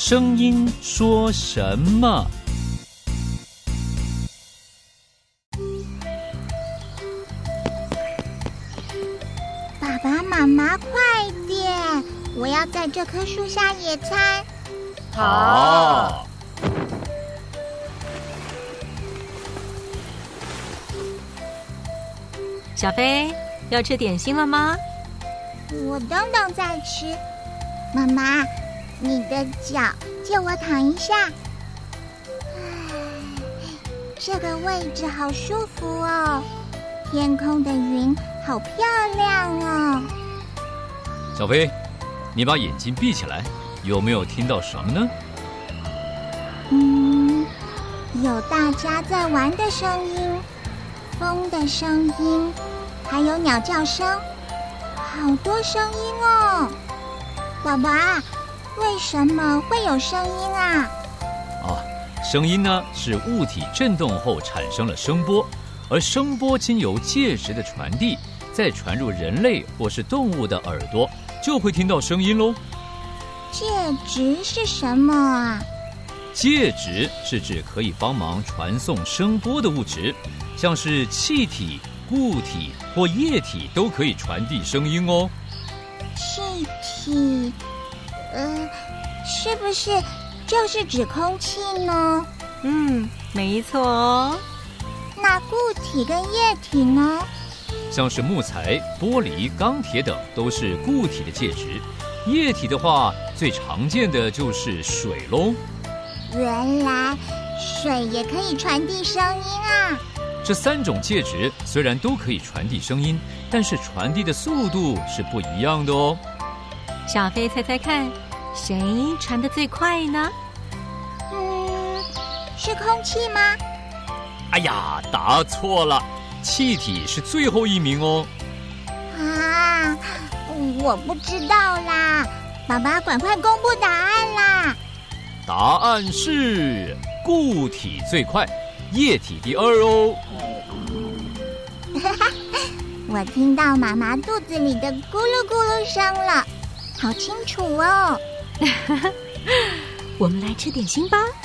声音说什么？ 爸爸妈妈，快点！我要在这棵树下野餐。 好。 小飞，要吃点心了吗？ 我等等再吃。妈妈，你的脚借我躺一下。这个位置好舒服哦，天空的云好漂亮哦。 小飞，你把眼睛闭起来，有没有听到什么呢？ 有大家在玩的声音，风的声音，还有鸟叫声，好多声音哦。爸爸，为什么会有声音啊？ 声音呢是物体振动后产生了声波，而声波经由介质的传递，再传入人类或是动物的耳朵，就会听到声音咯。 介质是什么啊？ 介质是指可以帮忙传送声波的物质，像是气体、固体或液体都可以传递声音哦。 气体，是不是就是指空气呢？ 没错哦。 那固体跟液体呢？ 像是木材、玻璃、钢铁等都是固体的介质，液体的话，最常见的就是水咯。 原来水也可以传递声音啊！ 这三种介质虽然都可以传递声音，但是传递的速度是不一样的哦。 小飞，猜猜看，谁传得最快呢？ 是空气吗？ 哎呀，答错了，气体是最后一名哦。 啊，我不知道啦，爸爸赶快公布答案啦！ 答案是固体最快，液体第二哦。 我听到妈妈肚子里的咕噜咕噜声了，好清楚哦。 我们来吃点心吧。